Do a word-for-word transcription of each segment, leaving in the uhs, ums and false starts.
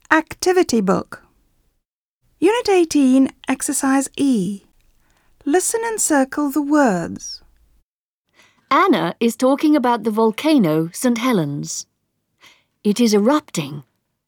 Activity book. Unit eighteen, Exercise E. Listen and circle the words. Anna is talking about the volcano Saint Helens. It is erupting.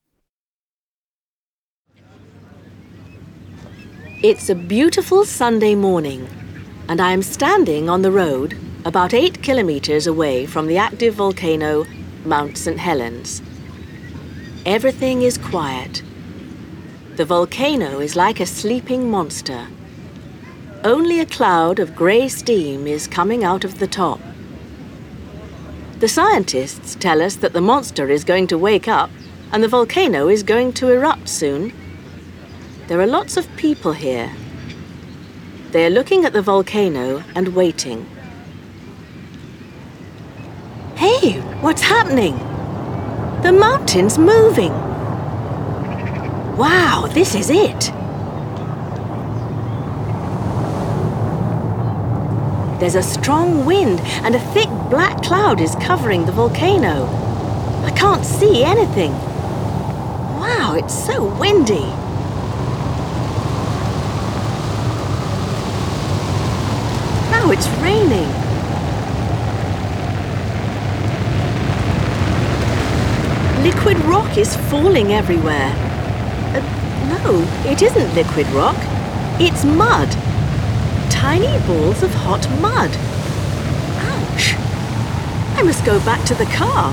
It's a beautiful Sunday morning, and I am standing on the road about eight kilometres away from the active volcano Mount Saint Helens. Everything is quiet. The volcano is like a sleeping monster. Only a cloud of grey steam is coming out of the top. The scientists tell us that the monster is going to wake up and the volcano is going to erupt soon. There are lots of people here. They are looking at the volcano and waiting. Hey, what's happening? The mountain's moving. Wow, this is it. There's a strong wind and a thick black cloud is covering the volcano. I can't see anything. Wow, it's so windy. Now it's raining. Liquid rock is falling everywhere. Uh, no, it isn't liquid rock. It's mud. Tiny balls of hot mud. Ouch! I must go back to the car.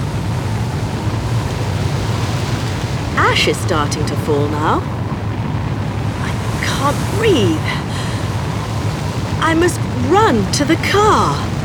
Ash is starting to fall now. I can't breathe. I must run to the car.